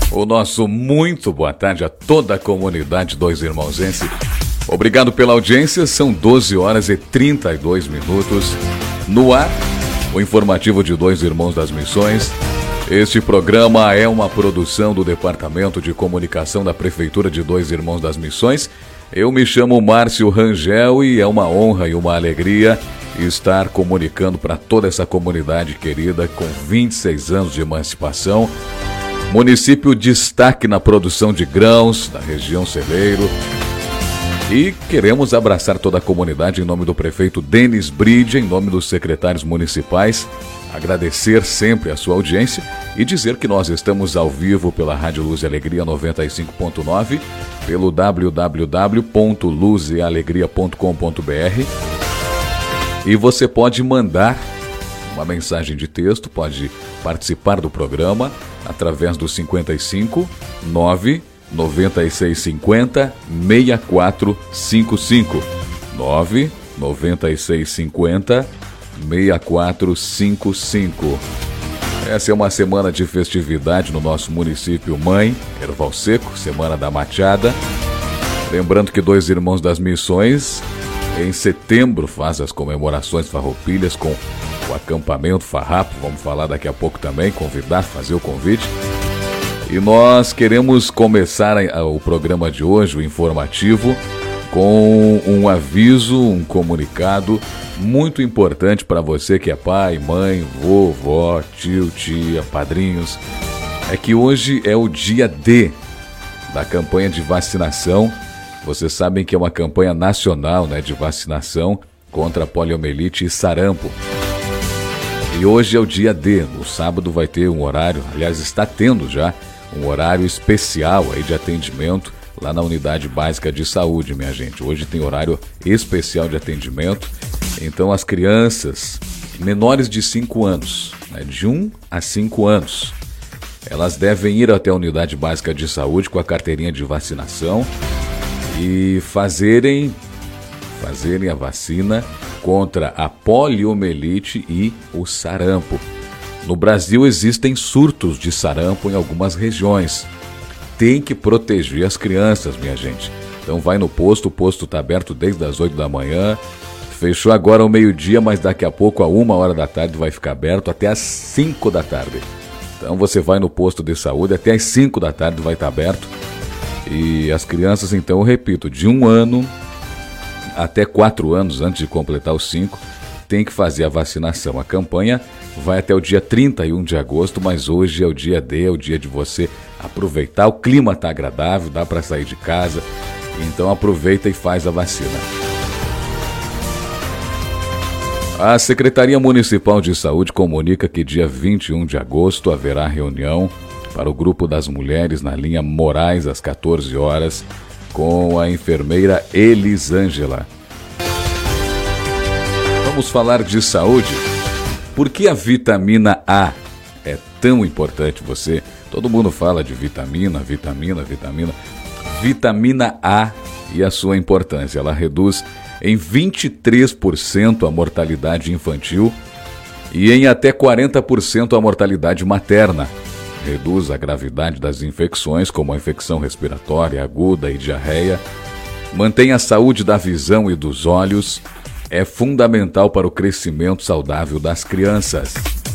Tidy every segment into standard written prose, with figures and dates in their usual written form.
O nosso muito boa tarde a toda a comunidade Dois Irmãozense. Obrigado pela audiência, são 12 horas e 32 minutos. No ar, o informativo de Dois Irmãos das Missões. Este programa é uma produção do Departamento de Comunicação da Prefeitura de Dois Irmãos das Missões. Eu me chamo Márcio Rangel e é uma honra e uma alegria estar comunicando para toda essa comunidade querida com 26 anos de emancipação. Município destaque na produção de grãos da região Celeiro. E queremos abraçar toda a comunidade em nome do prefeito Denis Bride, em nome dos secretários municipais, agradecer sempre a sua audiência e dizer que nós estamos ao vivo pela Rádio Luz e Alegria 95.9, pelo www.luzealegria.com.br e você pode mandar uma mensagem de texto, pode participar do programa através do 55 9 9650 6455 9 9650 6455. Essa é uma semana de festividade no nosso município mãe, Erval Seco, Semana da Machada. Lembrando que Dois Irmãos das Missões, em setembro, faz as comemorações farroupilhas com o acampamento Farrapo. Vamos falar daqui a pouco também, convidar, fazer o convite. E nós queremos começar o programa de hoje, o informativo, com um aviso, um comunicado muito importante para você que é pai, mãe, vovó, tio, tia, padrinhos. É que hoje é o dia D da campanha de vacinação. Vocês sabem que é uma campanha nacional, né, de vacinação contra a poliomielite e sarampo. E hoje é o dia D. No sábado vai ter um horário, aliás, está tendo já um horário especial aí de atendimento lá na Unidade Básica de Saúde, minha gente. Hoje tem horário especial de atendimento. Então as crianças menores de 5 anos, né, de 1 a 5 anos, elas devem ir até a Unidade Básica de Saúde com a carteirinha de vacinação e fazerem a vacina contra a poliomielite e o sarampo. No Brasil existem surtos de sarampo em algumas regiões. Tem que proteger as crianças, minha gente. Então vai no posto, o posto está aberto desde as 8 da manhã. Fechou agora ao meio-dia, mas daqui a pouco, a 1h da tarde, vai ficar aberto até às 5 da tarde. Então você vai no posto de saúde, até às 5 da tarde vai estar aberto. E as crianças, então, eu repito, de 1 ano até 4 anos, antes de completar os 5, tem que fazer a vacinação. A campanha vai até o dia 31 de agosto, mas hoje é o dia D, é o dia de você aproveitar. O clima está agradável, dá para sair de casa, então aproveita e faz a vacina. A Secretaria Municipal de Saúde comunica que dia 21 de agosto haverá reunião para o grupo das mulheres na linha Moraes às 14 horas com a enfermeira Elisângela. Vamos falar de saúde. Por que a vitamina A é tão importante? Todo mundo fala de vitamina. Vitamina A e a sua importância. Ela reduz em 23% a mortalidade infantil e em até 40% a mortalidade materna. Reduz a gravidade das infecções, como a infecção respiratória aguda e diarreia. Mantém a saúde da visão e dos olhos. É fundamental para o crescimento saudável das crianças.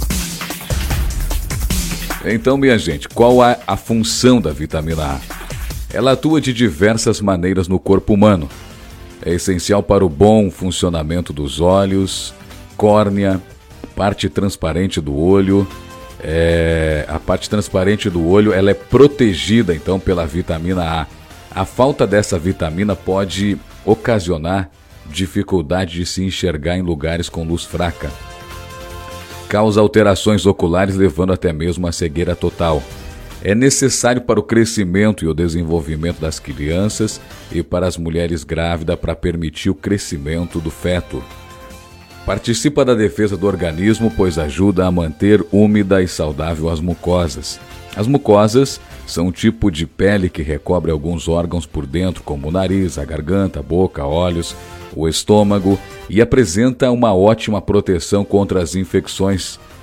Então, minha gente, qual é a função da vitamina A? Ela atua de diversas maneiras no corpo humano. É essencial para o bom funcionamento dos olhos, córnea, parte transparente do olho. A parte transparente do olho ela é protegida, então, pela vitamina A. A falta dessa vitamina pode ocasionar dificuldade de se enxergar em lugares com luz fraca. Causa alterações oculares, levando até mesmo a cegueira total. É necessário para o crescimento e o desenvolvimento das crianças e para as mulheres grávidas para permitir o crescimento do feto. Participa da defesa do organismo, pois ajuda a manter úmida e saudável as mucosas. As mucosas são um tipo de pele que recobre alguns órgãos por dentro, como o nariz, a garganta, a boca, olhos, o estômago, e apresenta uma ótima proteção contra as infecções.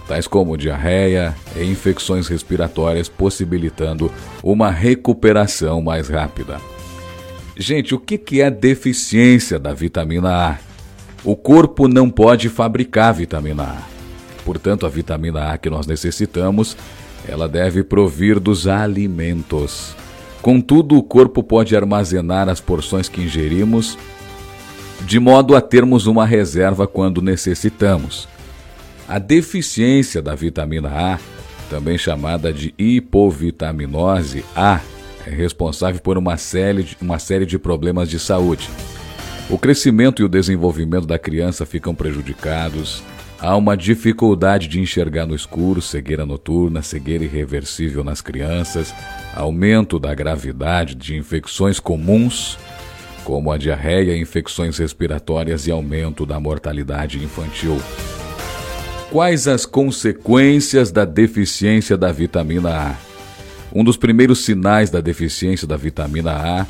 tais como diarreia e infecções respiratórias, possibilitando uma recuperação mais rápida. Gente, o que é deficiência da vitamina A? O corpo não pode fabricar vitamina A. Portanto, a vitamina A que nós necessitamos, ela deve provir dos alimentos. Contudo, o corpo pode armazenar as porções que ingerimos, de modo a termos uma reserva quando necessitamos. A deficiência da vitamina A, também chamada de hipovitaminose A, é responsável por uma série de problemas de saúde. O crescimento e o desenvolvimento da criança ficam prejudicados, há uma dificuldade de enxergar no escuro, cegueira noturna, cegueira irreversível nas crianças, aumento da gravidade de infecções comuns, como a diarreia, infecções respiratórias e aumento da mortalidade infantil. Quais as consequências da deficiência da vitamina A? Um dos primeiros sinais da deficiência da vitamina A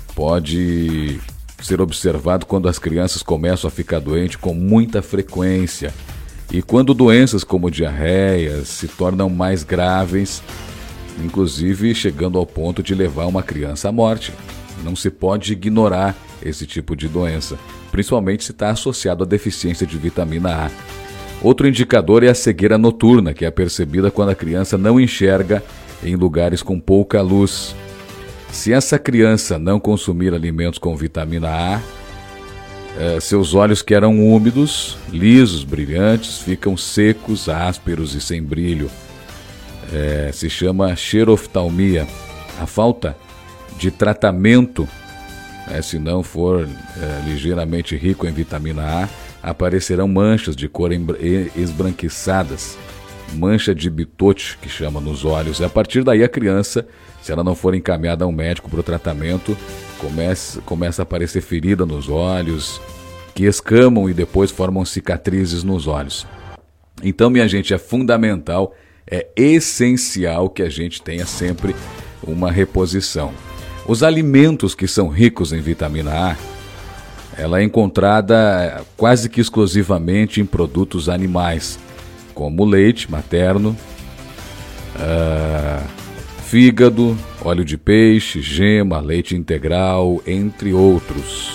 pode ser observado quando as crianças começam a ficar doentes com muita frequência e quando doenças como diarreias se tornam mais graves, inclusive chegando ao ponto de levar uma criança à morte. Não se pode ignorar esse tipo de doença, principalmente se está associado à deficiência de vitamina A. Outro indicador é a cegueira noturna, que é percebida quando a criança não enxerga em lugares com pouca luz. Se essa criança não consumir alimentos com vitamina A, seus olhos que eram úmidos, lisos, brilhantes, ficam secos, ásperos e sem brilho. Se chama xeroftalmia. A falta de tratamento, se não for ligeiramente rico em vitamina A, aparecerão manchas de cor esbranquiçadas, mancha de bitote, que chama, nos olhos. E a partir daí a criança, se ela não for encaminhada a um médico para o tratamento, começa a aparecer ferida nos olhos, que escamam e depois formam cicatrizes nos olhos. Então, minha gente, é fundamental, é essencial que a gente tenha sempre uma reposição. Os alimentos que são ricos em vitamina A, ela é encontrada quase que exclusivamente em produtos animais, como leite materno, fígado, óleo de peixe, gema, leite integral, entre outros.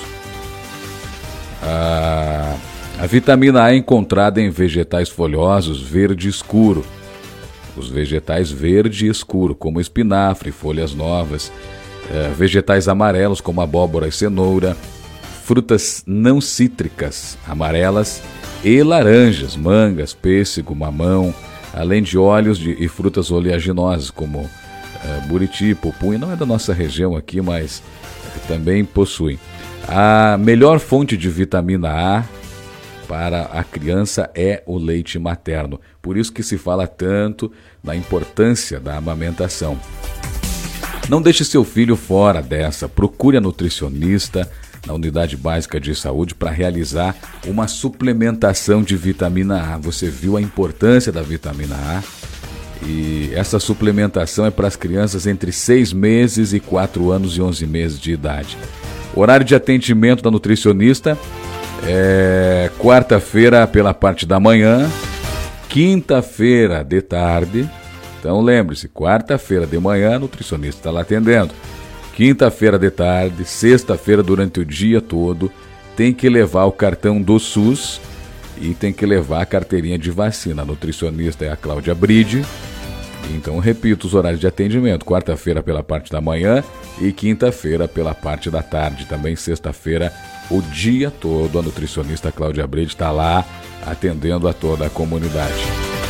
A vitamina A é encontrada em vegetais folhosos verde escuro. Os vegetais verde escuro, como espinafre, folhas novas, vegetais amarelos, como abóbora e cenoura, frutas não cítricas, amarelas e laranjas, mangas, pêssego, mamão, além de óleos e frutas oleaginosas, como buriti, pupunha, não é da nossa região aqui, mas também possui. A melhor fonte de vitamina A para a criança é o leite materno. Por isso que se fala tanto da importância da amamentação. Não deixe seu filho fora dessa. Procure a nutricionista na unidade básica de saúde para realizar uma suplementação de vitamina A. Você viu a importância da vitamina A? E essa suplementação é para as crianças entre 6 meses e 4 anos e 11 meses de idade. Horário de atendimento da nutricionista é quarta-feira pela parte da manhã, quinta-feira de tarde. Então lembre-se, quarta-feira de manhã a nutricionista está lá atendendo. Quinta-feira de tarde, sexta-feira durante o dia todo, tem que levar o cartão do SUS e tem que levar a carteirinha de vacina. A nutricionista é a Cláudia Bride. Então, repito os horários de atendimento: quarta-feira pela parte da manhã e quinta-feira pela parte da tarde. Também sexta-feira, o dia todo, a nutricionista Cláudia Bride está lá atendendo a toda a comunidade.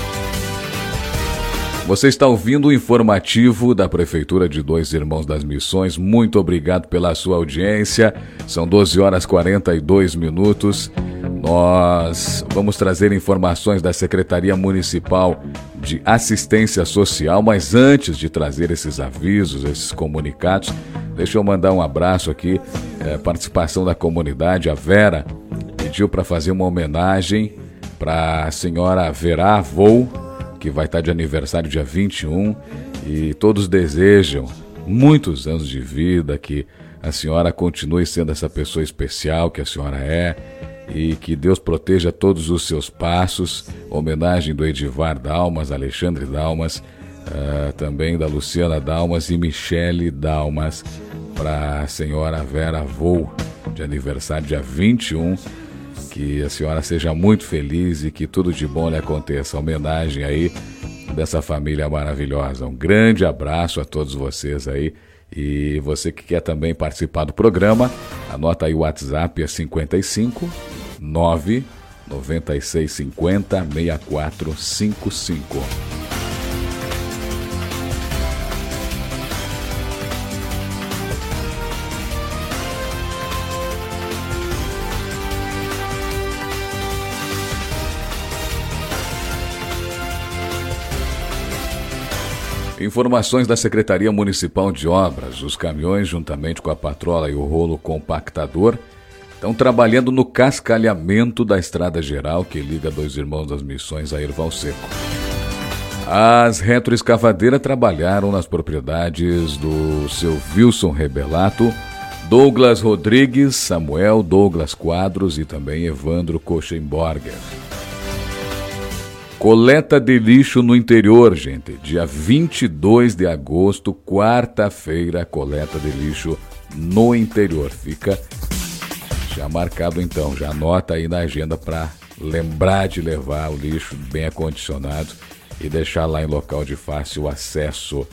Você está ouvindo o informativo da Prefeitura de Dois Irmãos das Missões. Muito obrigado pela sua audiência. São 12 horas e 42 minutos. Nós vamos trazer informações da Secretaria Municipal de Assistência Social, mas antes de trazer esses avisos, esses comunicados, deixa eu mandar um abraço aqui, participação da comunidade. A Vera pediu para fazer uma homenagem para a senhora Verá Vou, que vai estar de aniversário dia 21, e todos desejam muitos anos de vida, que a senhora continue sendo essa pessoa especial que a senhora é, e que Deus proteja todos os seus passos. Homenagem do Edivar Dalmas, Alexandre Dalmas, também da Luciana Dalmas e Michele Dalmas, para a senhora Vera Vou, de aniversário dia 21. Que a senhora seja muito feliz e que tudo de bom lhe aconteça. Homenagem aí dessa família maravilhosa. Um grande abraço a todos vocês aí. E você que quer também participar do programa, anota aí o WhatsApp, é 55 9 96 50 6455. Informações da Secretaria Municipal de Obras. Os caminhões, juntamente com a patrola e o rolo compactador, estão trabalhando no cascalhamento da estrada geral que liga Dois Irmãos das Missões a Erval Seco. As retroescavadeiras trabalharam nas propriedades do seu Wilson Rebelato, Douglas Rodrigues, Samuel Douglas Quadros e também Evandro Koschenborger. Coleta de lixo no interior, gente. Dia 22 de agosto, quarta-feira, coleta de lixo no interior. Fica já marcado então, já anota aí na agenda para lembrar de levar o lixo bem acondicionado e deixar lá em local de fácil acesso.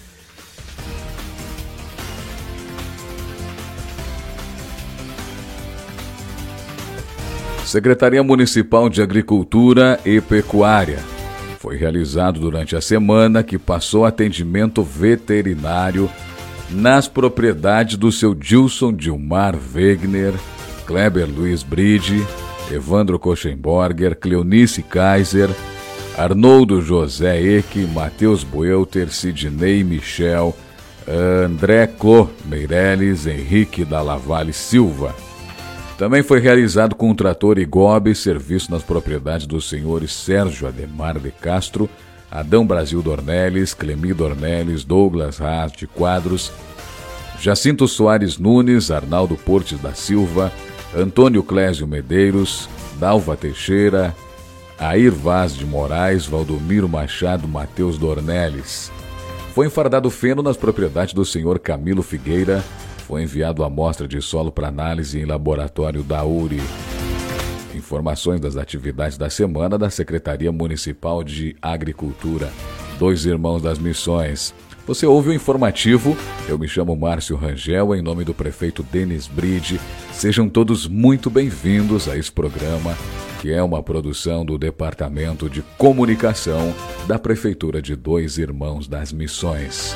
Secretaria Municipal de Agricultura e Pecuária. Foi realizado durante a semana que passou atendimento veterinário nas propriedades do seu Dilson Dilmar Wegner, Kleber Luiz Bride, Evandro Koschenborger, Cleonice Kaiser, Arnoldo José Eck, Matheus Buelter, Sidney Michel, André Clô Meirelles, Henrique da Lavalle Silva. Também foi realizado com um trator Igobe serviço nas propriedades dos senhores Sérgio Ademar de Castro, Adão Brasil Dornelles, Clemi Dornelles, Douglas Haas de Quadros, Jacinto Soares Nunes, Arnaldo Portes da Silva, Antônio Clésio Medeiros, Dalva Teixeira, Air Vaz de Moraes, Valdomiro Machado, Matheus Dornelles. Foi enfardado feno nas propriedades do senhor Camilo Figueira. Foi enviado a amostra de solo para análise em laboratório da URI. Informações das atividades da semana da Secretaria Municipal de Agricultura, Dois Irmãos das Missões. Você ouve o informativo, eu me chamo Márcio Rangel, em nome do prefeito Denis Bride. Sejam todos muito bem-vindos a esse programa, que é uma produção do Departamento de Comunicação da Prefeitura de Dois Irmãos das Missões.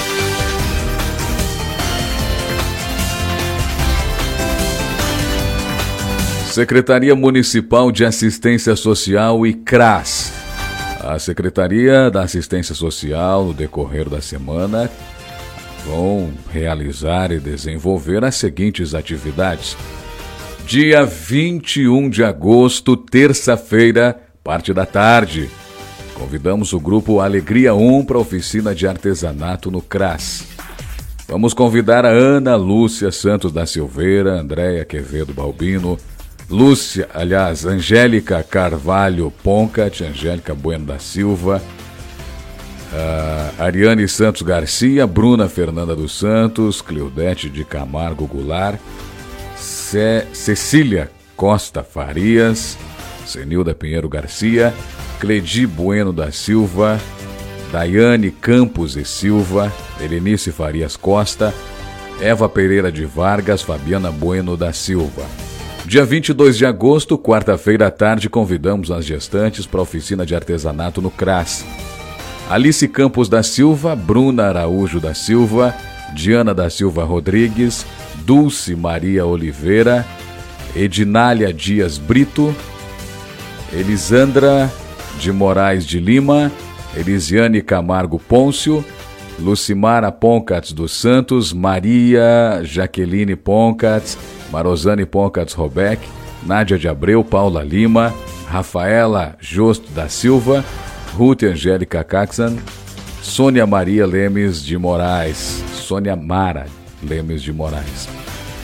Secretaria Municipal de Assistência Social e CRAS. A Secretaria da Assistência Social, no decorrer da semana, vão realizar e desenvolver as seguintes atividades. Dia 21 de agosto, terça-feira, parte da tarde. Convidamos o grupo Alegria 1 para a oficina de artesanato no CRAS. Vamos convidar a Ana Lúcia Santos da Silveira, Andréia Quevedo Balbino, Angélica Carvalho Poncat, Angélica Bueno da Silva, Ariane Santos Garcia, Bruna Fernanda dos Santos, Cleudete de Camargo Goulart, Cecília Costa Farias, Zenilda Pinheiro Garcia, Cledi Bueno da Silva, Daiane Campos e Silva, Helenice Farias Costa, Eva Pereira de Vargas, Fabiana Bueno da Silva. Dia 22 de agosto, quarta-feira à tarde, convidamos as gestantes para a oficina de artesanato no CRAS. Alice Campos da Silva, Bruna Araújo da Silva, Diana da Silva Rodrigues, Dulce Maria Oliveira, Edinália Dias Brito, Elisandra de Moraes de Lima, Elisiane Camargo Pôncio, Lucimara Poncats dos Santos, Maria Jaqueline Poncats, Marosane Poncats Robeck, Nádia de Abreu, Paula Lima, Rafaela Josto da Silva, Ruth Angélica Caxan, Sônia Maria Lemes de Moraes, Sônia Mara Lemes de Moraes.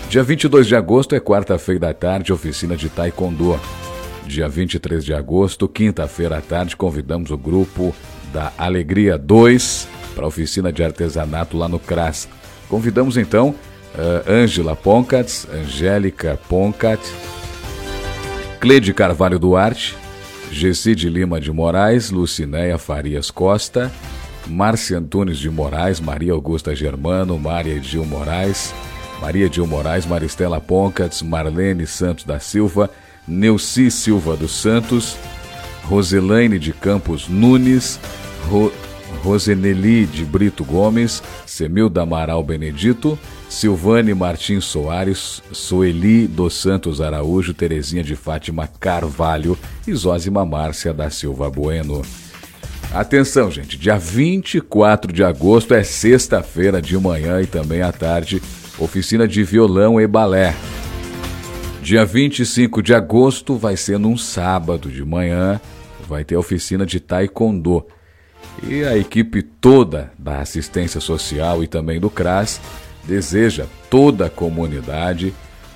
Dia 22 de agosto é quarta-feira à tarde, oficina de Taekwondo. Dia 23 de agosto, quinta-feira à tarde, convidamos o grupo da Alegria 2 para a oficina de artesanato lá no CRAS. Convidamos então Ângela Poncats, Angélica Poncat, Cleide Carvalho Duarte, Gessi de Lima de Moraes, Lucinéia Farias Costa, Márcia Antunes de Moraes, Maria Augusta Germano, Maria Edil Moraes, Maristela Poncats, Marlene Santos da Silva, Neuci Silva dos Santos, Roselaine de Campos Nunes, Roseneli de Brito Gomes, Semilda Amaral Benedito, Silvane Martins Soares, Soeli dos Santos Araújo, Terezinha de Fátima Carvalho e Zózima Márcia da Silva Bueno. Atenção, gente, dia 24 de agosto é sexta-feira de manhã e também à tarde, oficina de violão e balé. Dia 25 de agosto vai ser num sábado de manhã, vai ter oficina de Taekwondo. E a equipe toda da assistência social e também do CRAS deseja toda a comunidade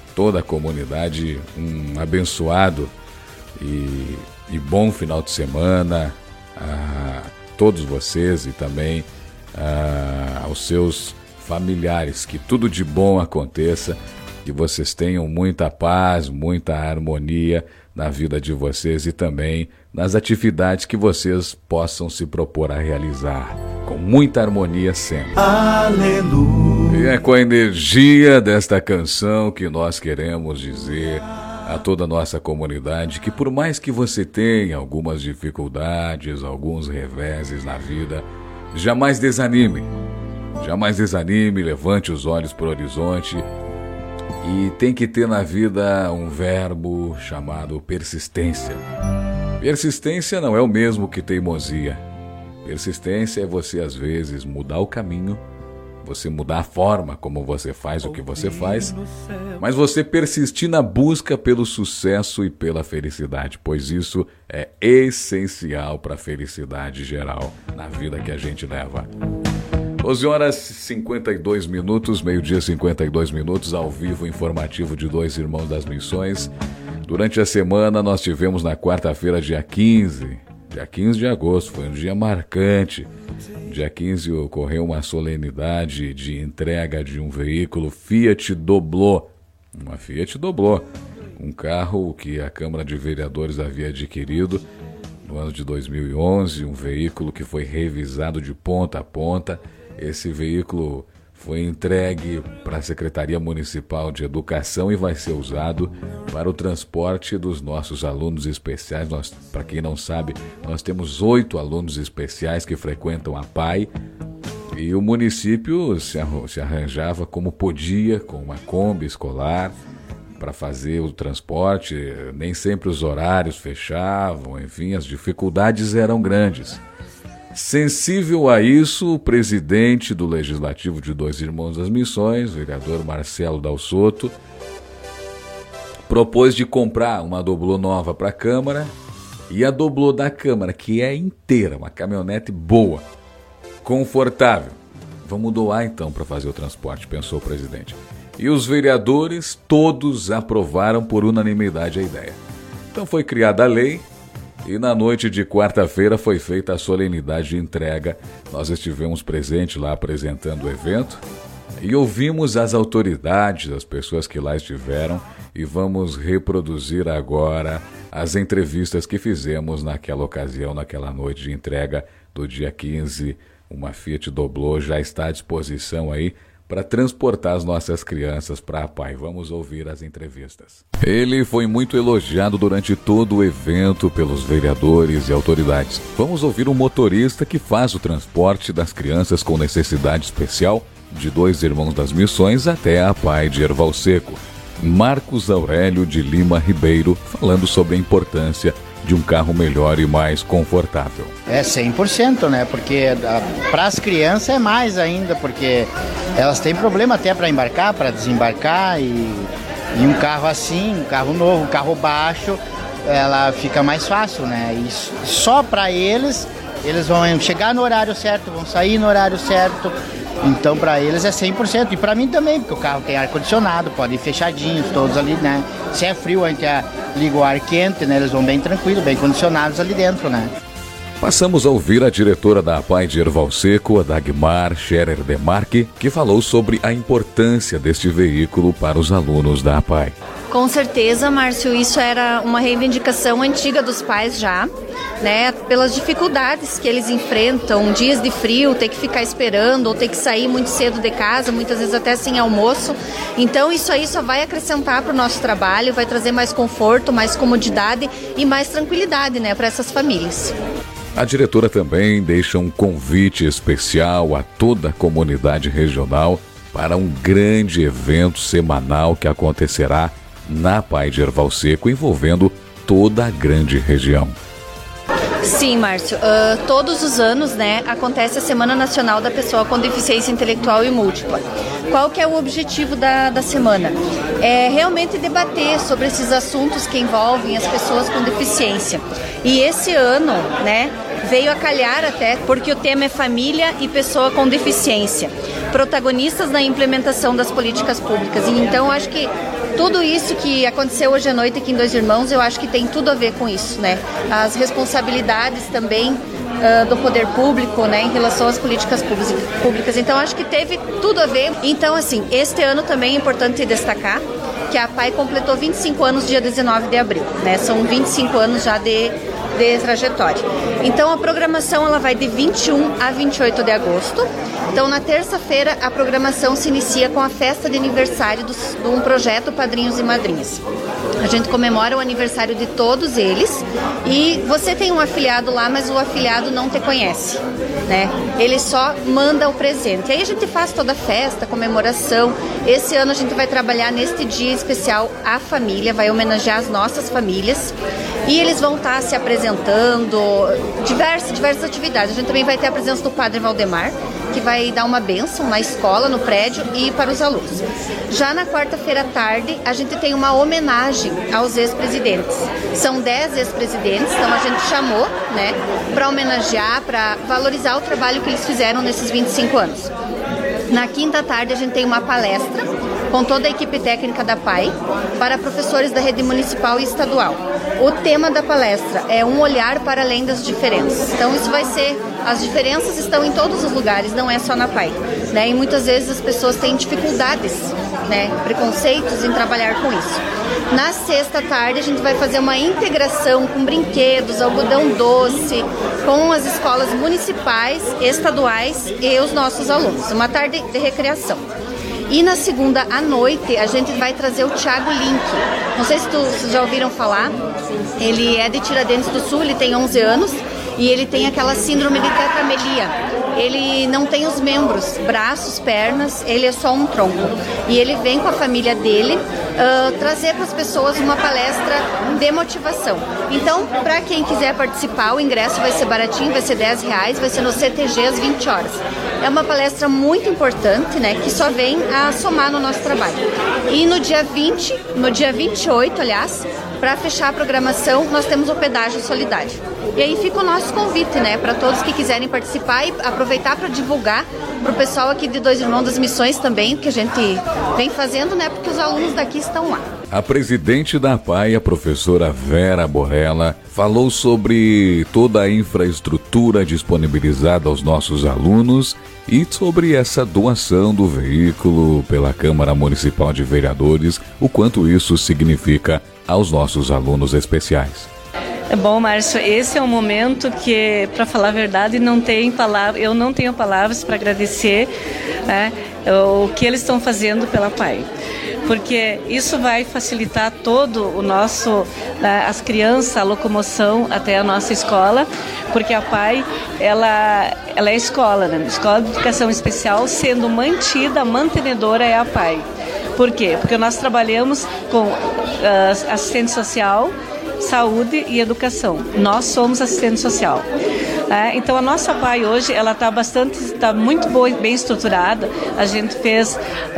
um abençoado e bom final de semana a todos vocês e também aos seus familiares, que tudo de bom aconteça, que vocês tenham muita paz, muita harmonia na vida de vocês e também nas atividades que vocês possam se propor a realizar, com muita harmonia sempre. Aleluia! E é com a energia desta canção que nós queremos dizer a toda a nossa comunidade que, por mais que você tenha algumas dificuldades, alguns reveses na vida, jamais desanime, levante os olhos para o horizonte. E tem que ter na vida um verbo chamado persistência. Persistência não é o mesmo que teimosia. Persistência é você, às vezes, mudar o caminho, você mudar a forma como você faz o que você faz, mas você persistir na busca pelo sucesso e pela felicidade, pois isso é essencial para a felicidade geral na vida que a gente leva. 12 horas 52 minutos, meio-dia 52 minutos, ao vivo informativo de Dois Irmãos das Missões. Durante a semana nós tivemos na quarta-feira, dia 15 de agosto, foi um dia marcante. Dia 15 ocorreu uma solenidade de entrega de um veículo Fiat Doblò. Uma Fiat Doblò, um carro que a Câmara de Vereadores havia adquirido no ano de 2011, um veículo que foi revisado de ponta a ponta. Esse veículo foi entregue para a Secretaria Municipal de Educação e vai ser usado para o transporte dos nossos alunos especiais. Para quem não sabe, nós temos 8 alunos especiais que frequentam a PAI e o município se arranjava como podia, com uma Kombi escolar, para fazer o transporte. Nem sempre os horários fechavam, enfim, as dificuldades eram grandes. Sensível a isso, o presidente do Legislativo de Dois Irmãos das Missões, o vereador Marcelo Dalsotto, propôs de comprar uma Doblò nova para a Câmara, e a Doblò da Câmara, que é inteira, uma caminhonete boa, confortável. Vamos doar então para fazer o transporte, pensou o presidente. E os vereadores todos aprovaram por unanimidade a ideia. Então foi criada a lei. E na noite de quarta-feira foi feita a solenidade de entrega. Nós estivemos presentes lá apresentando o evento e ouvimos as autoridades, as pessoas que lá estiveram, e vamos reproduzir agora as entrevistas que fizemos naquela ocasião, naquela noite de entrega do dia 15. Uma Fiat Doblò já está à disposição aí para transportar as nossas crianças para a PAI. Vamos ouvir as entrevistas. Ele foi muito elogiado durante todo o evento pelos vereadores e autoridades. Vamos ouvir um motorista que faz o transporte das crianças com necessidade especial de Dois Irmãos das Missões até a PAI de Erval Seco. Marcos Aurélio de Lima Ribeiro, falando sobre a importância de um carro melhor e mais confortável. É 100%, né? Porque para as crianças é mais ainda, porque elas têm problema até para embarcar, para desembarcar, e um carro assim, um carro novo, um carro baixo, ela fica mais fácil, né? E só para eles vão chegar no horário certo, vão sair no horário certo, Então para eles é 100%, e para mim também, porque o carro tem ar-condicionado, pode ir fechadinhos, todos ali, né? Se é frio, a gente liga o ar quente, né? Eles vão bem tranquilos, bem condicionados ali dentro, né? Passamos a ouvir a diretora da APAE de Erval Seco, a Dagmar Scherer Demarque, que falou sobre a importância deste veículo para os alunos da APAE. Com certeza, Márcio, isso era uma reivindicação antiga dos pais já, né? Pelas dificuldades que eles enfrentam, dias de frio, ter que ficar esperando ou ter que sair muito cedo de casa, muitas vezes até sem almoço. Então isso aí só vai acrescentar para o nosso trabalho, vai trazer mais conforto, mais comodidade e mais tranquilidade, né, para essas famílias. A diretora também deixa um convite especial a toda a comunidade regional para um grande evento semanal que acontecerá na APAE de Erval Seco, envolvendo toda a grande região. Sim, Márcio. Todos os anos, né, acontece a Semana Nacional da Pessoa com Deficiência Intelectual e Múltipla. Qual que é o objetivo da semana? É realmente debater sobre esses assuntos que envolvem as pessoas com deficiência. E esse ano, né, veio a calhar até porque o tema é família e pessoa com deficiência, protagonistas na implementação das políticas públicas. E então acho que tudo isso que aconteceu hoje à noite aqui em Dois Irmãos, eu acho que tem tudo a ver com isso, né? As responsabilidades também do poder público, né, em relação às políticas públicas. Então, acho que teve tudo a ver. Então, assim, este ano também é importante destacar que a APAE completou 25 anos dia 19 de abril, né? São 25 anos já de trajetória. Então, a programação ela vai de 21 a 28 de agosto. Então, na terça-feira, a programação se inicia com a festa de aniversário de um projeto Padrinhos e Madrinhas. A gente comemora o aniversário de todos eles e você tem um afiliado lá, mas o afiliado não te conhece, né? Ele só manda o presente. E aí a gente faz toda a festa, comemoração. Esse ano a gente vai trabalhar neste dia especial a família, vai homenagear as nossas famílias e eles vão estar se apresentando, diversas atividades. A gente também vai ter a presença do Padre Valdemar, que vai dar uma bênção na escola, no prédio e para os alunos. Já na quarta-feira à tarde, a gente tem uma homenagem aos ex-presidentes. São 10 ex-presidentes, então a gente chamou, né, para homenagear, para valorizar o trabalho que eles fizeram nesses 25 anos. Na quinta à tarde, a gente tem uma palestra com toda a equipe técnica da APAE para professores da rede municipal e estadual. O tema da palestra é um olhar para além das diferenças. Então isso vai ser, as diferenças estão em todos os lugares, não é só na APAE, né? E muitas vezes as pessoas têm dificuldades, né, preconceitos em trabalhar com isso. Na sexta à tarde a gente vai fazer uma integração com brinquedos, algodão doce, com as escolas municipais, estaduais e os nossos alunos. Uma tarde de recreação. E na segunda à noite a gente vai trazer o Thiago Link. Não sei se vocês já ouviram falar. Ele é de Tiradentes do Sul, ele tem 11 anos e ele tem aquela síndrome de tetramelia. Ele não tem os membros, braços, pernas, ele é só um tronco. E ele vem com a família dele trazer para as pessoas uma palestra de motivação. Então, para quem quiser participar, o ingresso vai ser baratinho, vai ser R$10, vai ser no CTG às 20 horas. É uma palestra muito importante, né, que só vem a somar no nosso trabalho. E no dia 28, aliás, para fechar a programação, nós temos o pedágio solidário. E aí fica o nosso convite, né, para todos que quiserem participar e aproveitar para divulgar para o pessoal aqui de Dois Irmãos das Missões também, que a gente vem fazendo, né, porque os alunos daqui estão lá. A presidente da APAE, a professora Vera Borrella, falou sobre toda a infraestrutura disponibilizada aos nossos alunos e sobre essa doação do veículo pela Câmara Municipal de Vereadores, o quanto isso significa aos nossos alunos especiais. É bom, Márcio, esse é um momento que, para falar a verdade, eu não tenho palavras para agradecer, né, o que eles estão fazendo pela APAE. Porque isso vai facilitar todo o nosso, as crianças, a locomoção até a nossa escola, porque a APAE, ela é escola, né? Escola de Educação Especial, sendo mantida, a mantenedora é a APAE. Por quê? Porque nós trabalhamos com assistente social, saúde e educação. Nós somos assistente social. Então a nossa PAI hoje ela está muito bem estruturada. A gente fez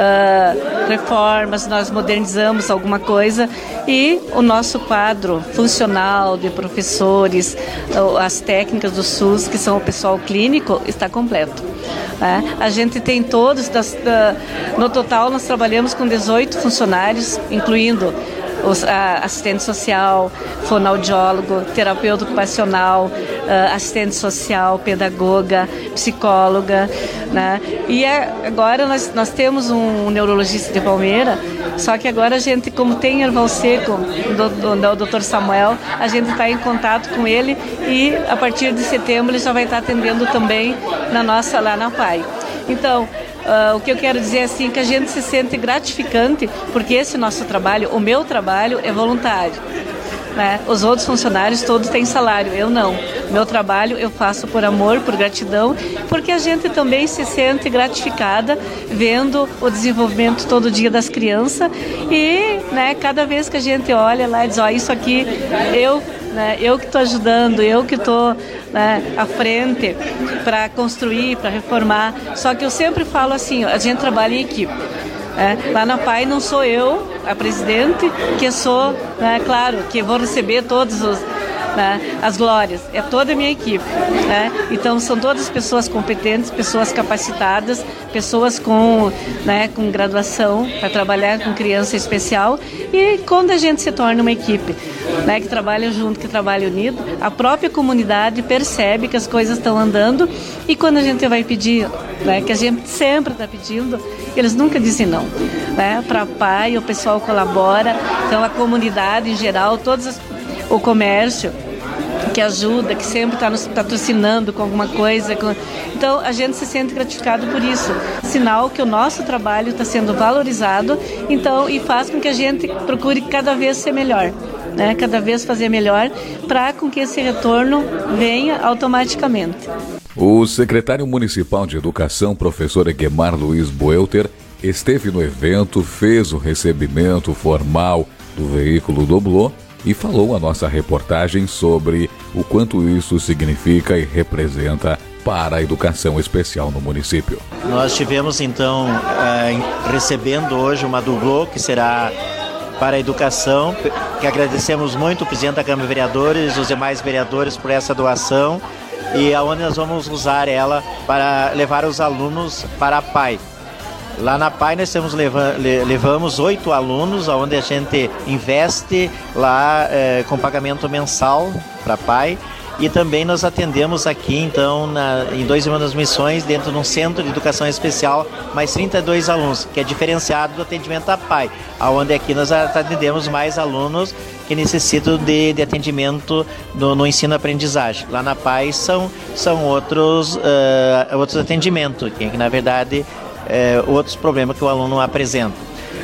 reformas, nós modernizamos alguma coisa e o nosso quadro funcional de professores, as técnicas do SUS, que são o pessoal clínico, está completo. A gente tem todos, no total nós trabalhamos com 18 funcionários, incluindo assistente social, fonoaudiólogo, terapeuta ocupacional, assistente social, pedagoga, psicóloga, né? E agora nós temos um neurologista de Palmeira, só que agora a gente, como tem Erval Seco, o Dr. Samuel, a gente está em contato com ele e a partir de setembro ele já vai estar atendendo também lá na PAI. Então, o que eu quero dizer é assim, que a gente se sente gratificante, porque esse nosso trabalho, o meu trabalho é voluntário, né? Os outros funcionários todos têm salário, eu não. Meu trabalho eu faço por amor, por gratidão, porque a gente também se sente gratificada vendo o desenvolvimento todo dia das crianças e, né, cada vez que a gente olha lá e diz, isso aqui eu que estou ajudando, eu que estou, né, à frente para construir, para reformar. Só que eu sempre falo assim, a gente trabalha em equipe. Lá na PAI não sou eu, a presidente, que sou, né, claro, que vou receber todos as glórias, é toda a minha equipe, né? Então são todas pessoas competentes, pessoas capacitadas, pessoas com graduação para trabalhar com criança especial. E quando a gente se torna uma equipe, né, que trabalha junto, que trabalha unido, a própria comunidade percebe que as coisas estão andando e quando a gente vai pedir, né, que a gente sempre está pedindo, eles nunca dizem não, né? Para a PAI o pessoal colabora, então a comunidade em geral, o comércio que ajuda, que sempre está nos patrocinando com alguma coisa. Então, a gente se sente gratificado por isso. Sinal que o nosso trabalho está sendo valorizado, então, e faz com que a gente procure cada vez ser melhor, né? Cada vez fazer melhor, para com que esse retorno venha automaticamente. O secretário municipal de Educação, professor Eguemar Luiz Boelter, esteve no evento, fez o recebimento formal do veículo Doblô e falou a nossa reportagem sobre o quanto isso significa e representa para a educação especial no município. Nós tivemos então recebendo hoje uma Doblô que será para a educação, que agradecemos muito o presidente da Câmara de Vereadores, os demais vereadores por essa doação e aonde nós vamos usar ela para levar os alunos para a PAI. Lá na PAI nós levamos 8 alunos, onde a gente investe lá com pagamento mensal para a PAI. E também nós atendemos aqui, então, em 2 Irmãos das Missões, dentro de um centro de educação especial, mais 32 alunos, que é diferenciado do atendimento da PAI, onde aqui nós atendemos mais alunos que necessitam de atendimento no ensino-aprendizagem. Lá na PAI são outros atendimentos, que na verdade outros problemas que o aluno apresenta.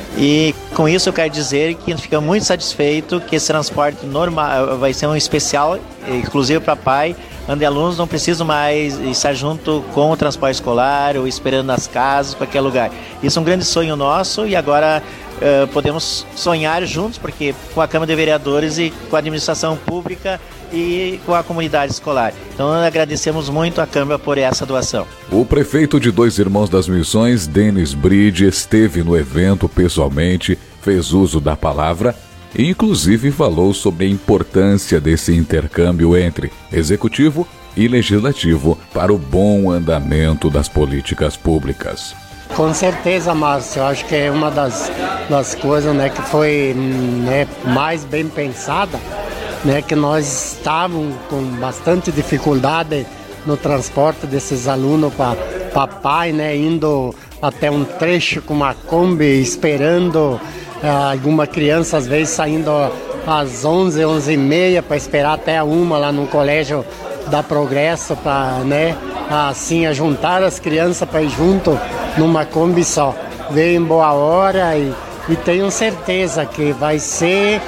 E com isso eu quero dizer que fica muito satisfeito que esse transporte normal vai ser um especial, exclusivo para a PAI, onde alunos não precisam mais estar junto com o transporte escolar ou esperando nas casas, qualquer lugar. Isso é um grande sonho nosso e agora podemos sonhar juntos, porque com a Câmara de Vereadores e com a administração pública e com a comunidade escolar. Então agradecemos muito à Câmara por essa doação. O prefeito de 2 Irmãos das Missões, Denis Bride, esteve no evento pessoalmente, fez uso da palavra e inclusive falou sobre a importância desse intercâmbio entre executivo e legislativo para o bom andamento das políticas públicas. Com certeza, Márcio, eu acho que é uma das coisas, né, que foi, né, mais bem pensada, né, que nós estávamos com bastante dificuldade no transporte desses alunos para a PAI, né, indo até um trecho com uma Kombi, esperando alguma criança, às vezes saindo às 11, 11h30 para esperar até 1 lá no colégio da Progresso, para, né, assim, juntar as crianças para ir junto numa Kombi só. Veio em boa hora e tenho certeza que vai ser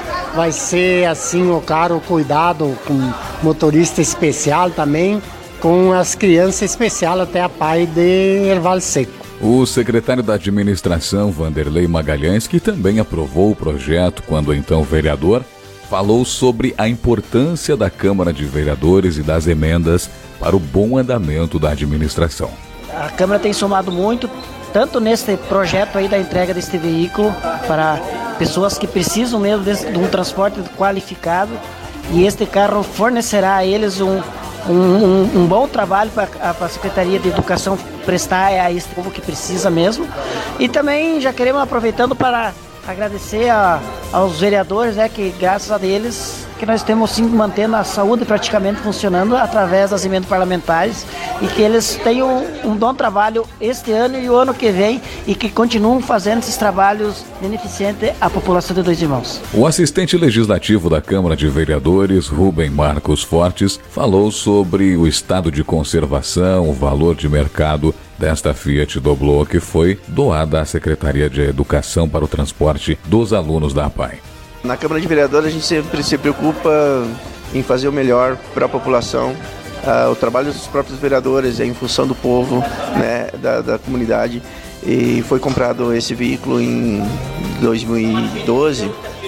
assim o caro cuidado com motorista especial também, com as crianças especiais até a PAI de Erval Seco. O secretário da Administração, Vanderlei Magalhães, que também aprovou o projeto quando então vereador, falou sobre a importância da Câmara de Vereadores e das emendas para o bom andamento da administração. A Câmara tem somado muito, tanto nesse projeto aí da entrega deste veículo para pessoas que precisam mesmo de um transporte qualificado, e este carro fornecerá a eles um bom trabalho para a Secretaria de Educação prestar a esse povo que precisa mesmo. E também já queremos, aproveitando, para agradecer aos vereadores, que graças a eles que nós temos sim mantendo a saúde praticamente funcionando através das emendas parlamentares, e que eles tenham um bom trabalho este ano e o ano que vem, e que continuam fazendo esses trabalhos beneficentes à população de Dois Irmãos. O assistente legislativo da Câmara de Vereadores, Rubem Marcos Fortes, falou sobre o estado de conservação, o valor de mercado desta Fiat Doblô, que foi doada à Secretaria de Educação para o transporte dos alunos da APAI. Na Câmara de Vereadores a gente sempre se preocupa em fazer o melhor para a população. O trabalho dos próprios vereadores é em função do povo, né, da comunidade. E foi comprado esse veículo em 2011,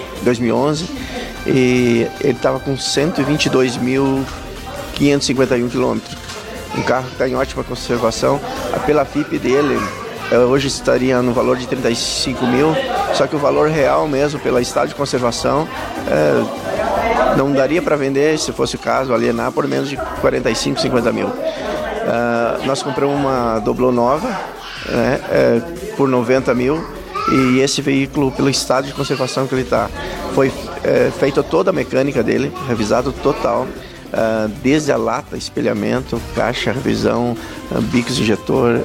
e ele estava com 122.551 quilômetros. Um carro que está em ótima conservação. Pela FIP dele, hoje estaria no valor de 35 mil, só que o valor real mesmo, pela estado de conservação, não daria para vender, se fosse o caso, alienar por menos de 45, 50 mil. Nós compramos uma Doblô nova, né, por 90 mil, e esse veículo, pelo estado de conservação que ele está, foi feita toda a mecânica dele, revisado total, desde a lata, espelhamento, caixa, revisão, bicos injetor,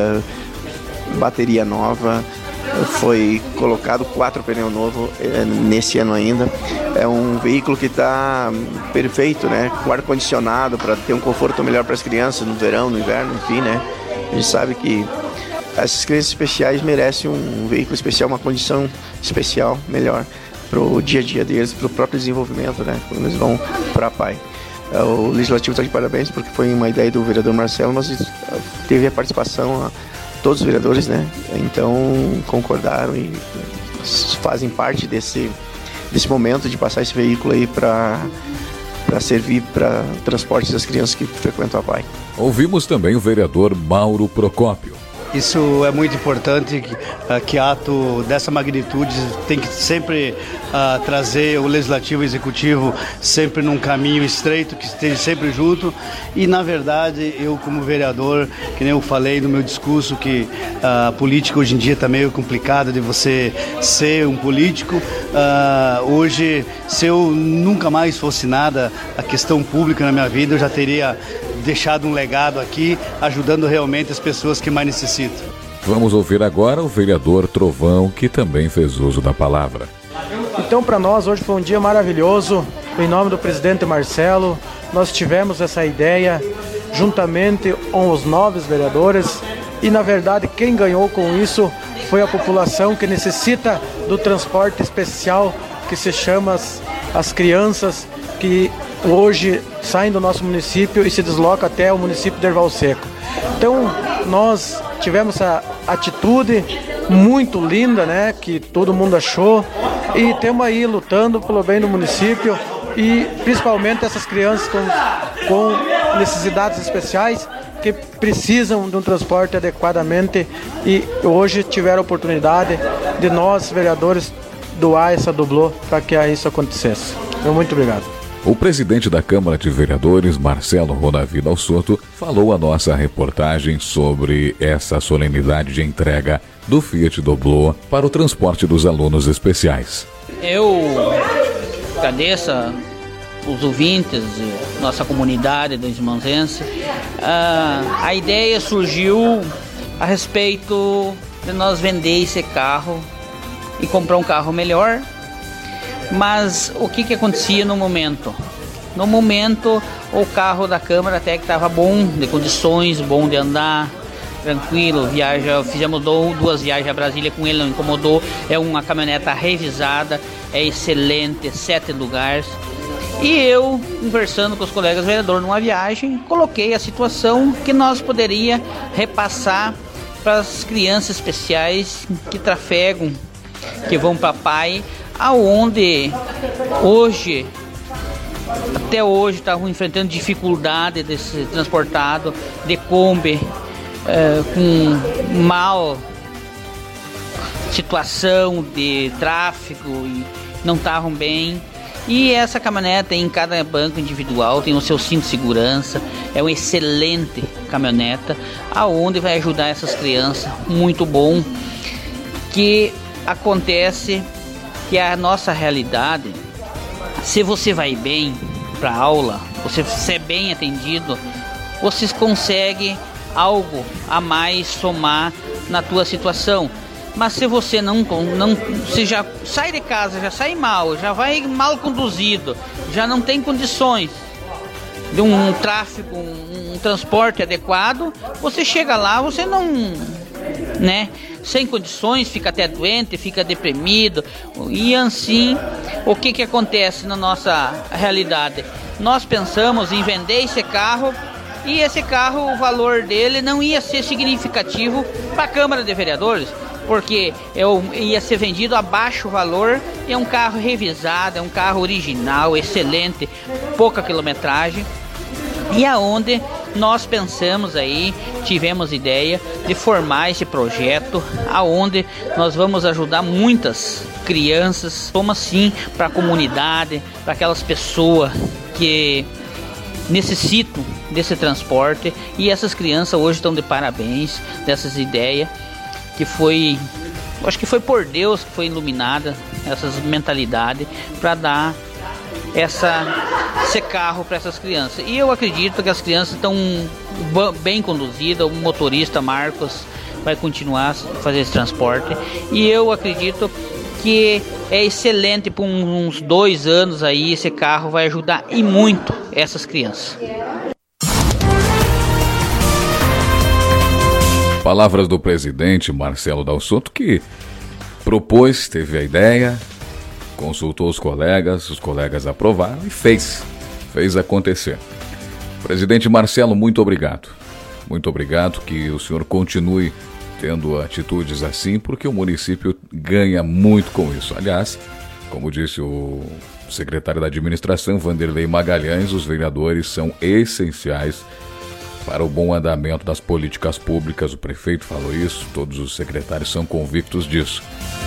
bateria nova, foi colocado 4 pneus novos nesse ano ainda. É um veículo que está perfeito, né? Com ar-condicionado para ter um conforto melhor para as crianças no verão, no inverno, enfim, né? A gente sabe que essas crianças especiais merecem um veículo especial, uma condição especial, melhor para o dia a dia deles, para o próprio desenvolvimento, né? Quando eles vão para a PAI. O Legislativo está de parabéns, porque foi uma ideia do vereador Marcelo, mas teve a participação todos os vereadores, né? Então concordaram e fazem parte desse momento de passar esse veículo aí para servir para transporte das crianças que frequentam a PAI. Ouvimos também o vereador Mauro Procópio. Isso é muito importante, que ato dessa magnitude tem que sempre trazer o Legislativo e o Executivo sempre num caminho estreito, que esteja sempre junto. E, na verdade, eu como vereador, que nem eu falei no meu discurso, que a política hoje em dia está meio complicada de você ser um político. Hoje, se eu nunca mais fosse nada, a questão pública na minha vida, eu já teria deixado um legado aqui, ajudando realmente as pessoas que mais necessitam. Vamos ouvir agora o vereador Trovão, que também fez uso da palavra. Então, para nós, hoje foi um dia maravilhoso. Em nome do presidente Marcelo, nós tivemos essa ideia juntamente com os 9 vereadores, e, na verdade, quem ganhou com isso foi a população que necessita do transporte especial, que se chama as crianças, que hoje saem do nosso município e se deslocam até o município de Erval Seco. Então, nós tivemos essa atitude muito linda, né, que todo mundo achou, e estamos aí lutando pelo bem do município, e principalmente essas crianças com necessidades especiais, que precisam de um transporte adequadamente, e hoje tiveram a oportunidade de nós, vereadores, doar essa Doblô para que isso acontecesse. Muito obrigado. O presidente da Câmara de Vereadores, Marcelo Ronavi Dalsotto, falou a nossa reportagem sobre essa solenidade de entrega do Fiat Doblô para o transporte dos alunos especiais. Eu agradeço os ouvintes, nossa comunidade do Irmãozense. A ideia surgiu a respeito de nós vender esse carro e comprar um carro melhor. Mas o que acontecia no momento? No momento, o carro da Câmara até que estava bom, de condições, bom de andar, tranquilo, fizemos 2 viagens a Brasília com ele, não incomodou, é uma caminhoneta revisada, é excelente, 7 lugares. E eu, conversando com os colegas vereadores numa viagem, coloquei a situação que nós poderia repassar para as crianças especiais que trafegam, que vão para a PAI, aonde até hoje estavam enfrentando dificuldade de ser transportado de Kombi, com mal situação de tráfego e não estavam bem. E essa caminhonete em cada banco individual tem o seu cinto de segurança, é uma excelente caminhoneta, aonde vai ajudar essas crianças, muito bom. Que acontece que a nossa realidade, se você vai bem para aula, você é bem atendido, você consegue algo a mais somar na tua situação. Mas se você não se já sai de casa, já sai mal, já vai mal conduzido, já não tem condições de um tráfego, um transporte adequado, você chega lá, você não, né, sem condições, fica até doente, fica deprimido. E assim, o que acontece na nossa realidade? Nós pensamos em vender esse carro, e esse carro, o valor dele não ia ser significativo para a Câmara de Vereadores, porque ia ser vendido a baixo valor. É um carro revisado, é um carro original, excelente, pouca quilometragem. E aonde nós pensamos aí, tivemos ideia de formar esse projeto, aonde nós vamos ajudar muitas crianças, como assim, para a comunidade, para aquelas pessoas que necessitam desse transporte. E essas crianças hoje estão de parabéns dessas ideias, que foi, acho que foi por Deus que foi iluminada essas mentalidades para dar esse carro para essas crianças. E eu acredito que as crianças estão bem conduzidas. O motorista Marcos vai continuar a fazer esse transporte, e eu acredito que é excelente. Por uns 2 anos aí, esse carro vai ajudar e muito essas crianças. Palavras do presidente Marcelo Dal Sotto, que propôs, teve a ideia, consultou os colegas aprovaram e fez acontecer. Presidente Marcelo, muito obrigado. Muito obrigado, que o senhor continue tendo atitudes assim, porque o município ganha muito com isso. Aliás, como disse o secretário da administração, Vanderlei Magalhães, os vereadores são essenciais para o bom andamento das políticas públicas. O prefeito falou isso, todos os secretários são convictos disso.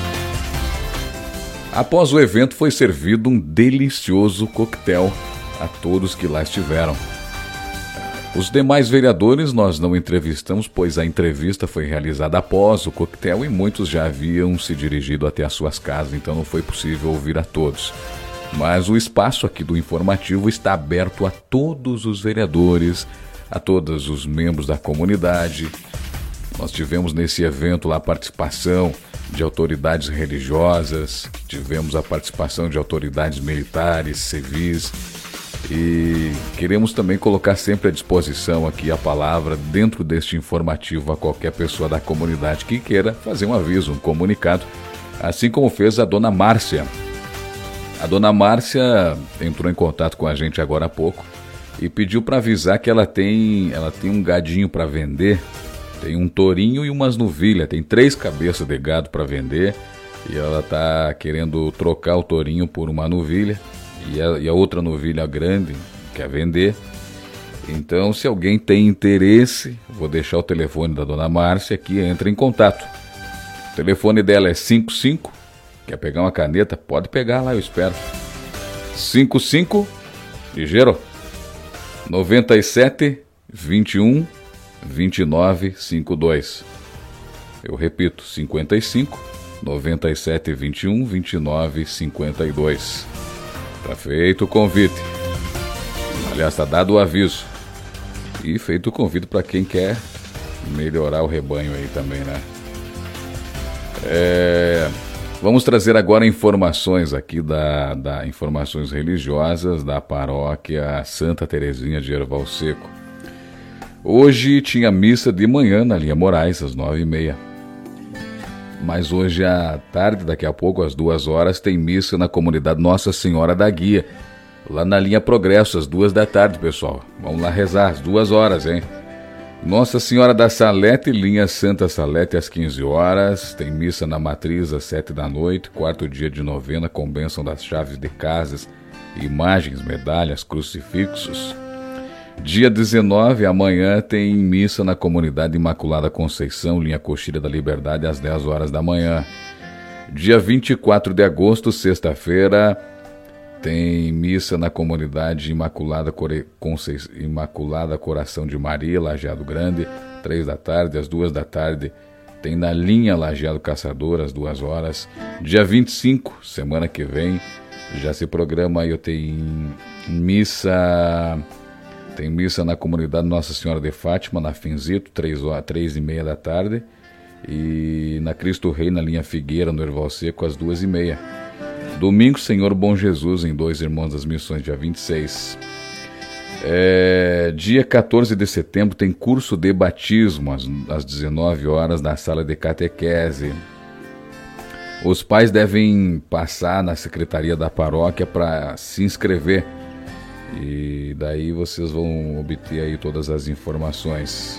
Após o evento, foi servido um delicioso coquetel a todos que lá estiveram. Os demais vereadores nós não entrevistamos, pois a entrevista foi realizada após o coquetel e muitos já haviam se dirigido até as suas casas, então não foi possível ouvir a todos. Mas o espaço aqui do informativo está aberto a todos os vereadores, a todos os membros da comunidade. Nós tivemos nesse evento lá a participação de autoridades religiosas, tivemos a participação de autoridades militares, civis, e queremos também colocar sempre à disposição aqui a palavra dentro deste informativo a qualquer pessoa da comunidade que queira fazer um aviso, um comunicado, assim como fez a dona Márcia. A dona Márcia entrou em contato com a gente agora há pouco e pediu para avisar que ela tem um gadinho para vender, tem um tourinho e umas novilhas, tem 3 cabeças de gado para vender, e ela está querendo trocar o tourinho por uma novilha, e a outra novilha grande quer vender. Então, se alguém tem interesse, vou deixar o telefone da dona Márcia aqui, entra em contato. O telefone dela é 55, quer pegar uma caneta? Pode pegar lá, eu espero. 55, ligeiro, 97 21 29 52. Eu repito, 55 97 21 29 52. Tá feito o convite. Aliás, está dado o aviso. E feito o convite para quem quer melhorar o rebanho aí também, né? Vamos trazer agora informações aqui da informações religiosas da paróquia Santa Terezinha de Erval Seco. Hoje tinha missa de manhã na linha Moraes, às 9h30. Mas hoje à tarde, daqui a pouco, às 2h, tem missa na comunidade Nossa Senhora da Guia, lá na linha Progresso, às 2h da tarde, pessoal. Vamos lá rezar, às 2h, hein? Nossa Senhora da Salete, linha Santa Salete, às 15 horas. Tem missa na Matriz às 7 da noite. 4º dia de novena com bênção das chaves de casas, imagens, medalhas, crucifixos. Dia 19, amanhã, tem missa na Comunidade Imaculada Conceição, linha Coxilha da Liberdade, às 10 horas da manhã. Dia 24 de agosto, sexta-feira, tem missa na Comunidade Imaculada Coração de Maria, Lajeado Grande, 3 da tarde, às 2 da tarde. Tem na linha Lajeado Caçador, às 2 horas. Dia 25, semana que vem, já se programa aí, tem missa na Comunidade Nossa Senhora de Fátima, na Finzito, 3h30 da tarde. E na Cristo Rei, na linha Figueira, no Erval Seco, às 2h30. Domingo, Senhor Bom Jesus, em Dois Irmãos das Missões, dia 26. Dia 14 de setembro tem curso de batismo, às 19 horas, na sala de catequese. Os pais devem passar na secretaria da paróquia para se inscrever. E daí vocês vão obter aí todas as informações.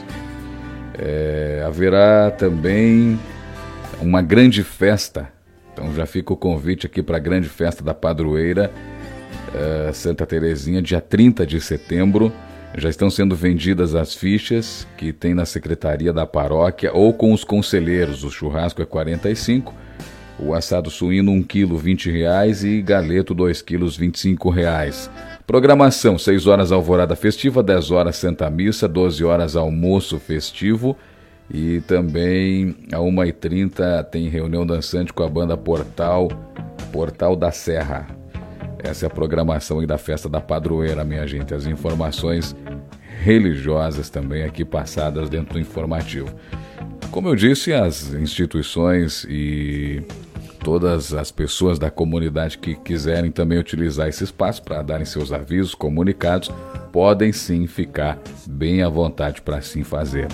Haverá também uma grande festa. Então já fica o convite aqui para a grande festa da padroeira Santa Terezinha, dia 30 de setembro. Já estão sendo vendidas as fichas que tem na secretaria da paróquia ou com os conselheiros. O churrasco é 45, o assado suíno 1 quilo R$20 e galeto 2 quilos R$25. Programação: 6 horas alvorada festiva, 10 horas Santa Missa, 12 horas almoço festivo. E também a 1h30 tem reunião dançante com a banda Portal da Serra. Essa é a programação aí da festa da padroeira, minha gente. As informações religiosas também aqui passadas dentro do informativo. Como eu disse, as instituições e todas as pessoas da comunidade que quiserem também utilizar esse espaço para darem seus avisos, comunicados, podem sim ficar bem à vontade para assim fazer.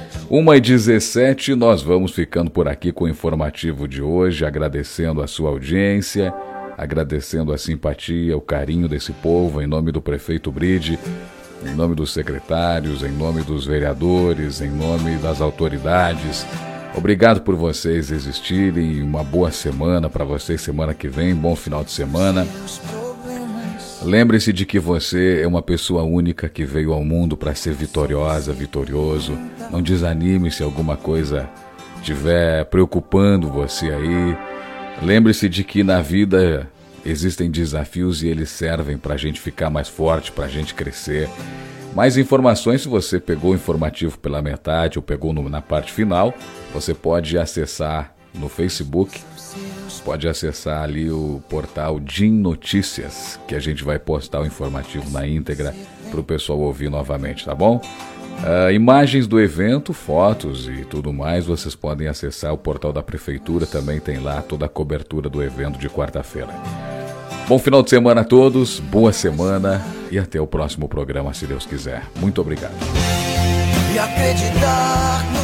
1h17, nós vamos ficando por aqui com o informativo de hoje, agradecendo a sua audiência, agradecendo a simpatia, o carinho desse povo, em nome do prefeito Bride, em nome dos secretários, em nome dos vereadores, em nome das autoridades. Obrigado por vocês existirem, uma boa semana para vocês, semana que vem, bom final de semana. Lembre-se de que você é uma pessoa única que veio ao mundo para ser vitoriosa, vitorioso. Não desanime se alguma coisa estiver preocupando você aí. Lembre-se de que na vida existem desafios e eles servem para a gente ficar mais forte, para a gente crescer. Mais informações, se você pegou o informativo pela metade ou pegou na parte final, você pode acessar no Facebook. Pode acessar ali o portal DIN Notícias, que a gente vai postar o informativo na íntegra para o pessoal ouvir novamente, tá bom? Imagens do evento, fotos e tudo mais, vocês podem acessar o portal da Prefeitura, também tem lá toda a cobertura do evento de quarta-feira. Bom final de semana a todos, boa semana e até o próximo programa, se Deus quiser. Muito obrigado. E acreditar